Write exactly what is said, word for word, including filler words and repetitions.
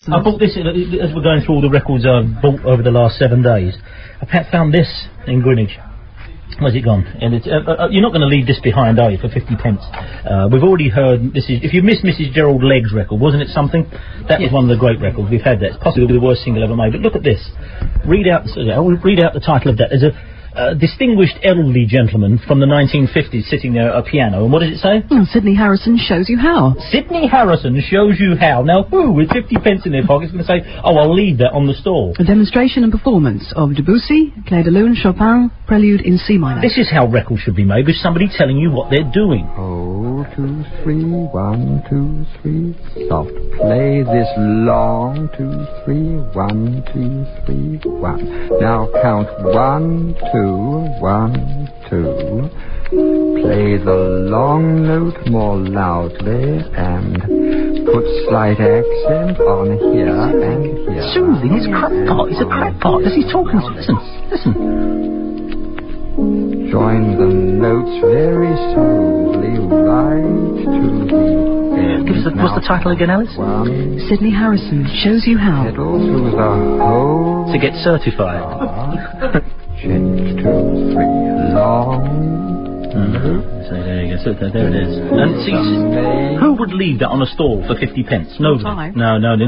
I bought this, uh, as we're going through all the records I've bought over the last seven days. I found this in Greenwich. Where's it gone? And it's, uh, uh, you're not going to leave this behind, are you, for fifty pence? Uh, we've already heard, this is, if you missed Missus Gerald Legg's record, wasn't it something? That yes. was one of the great records. We've had that. It's possibly the worst single ever made. But look at this. Read out, uh, I'll read out the title of that. There's a uh, distinguished elderly gentleman from the nineteen fifties sitting there at a piano. And what does it say? Oh, Sidney Harrison shows you how. Sidney Harrison shows you how. Now, who with fifty pence in their pocket is going to say, oh, I'll leave that on the stall? A demonstration and performance of Debussy, Clair de Lune, Chopin, Prelude in C minor. This is how records should be made, with somebody telling you what they're doing. Oh, two, three, one, two, three, soft. Play this long, two, three, one, two, three, one. Now count one, two, one, two. Play the long note more loudly and put slight accent on here and here. Soothing, it's crackpot, it's a crackpot. As he's talking to listen, listen. Join the notes very smoothly right to the end. Give us the, what's the title again, Alice? One. Sidney Harrison shows you how. Pedal through the whole. To get certified. Change two, three, long. Mm-hmm. So there you go. So there it is. And see, who would leave that on a stall for fifty pence? Nobody. No, no.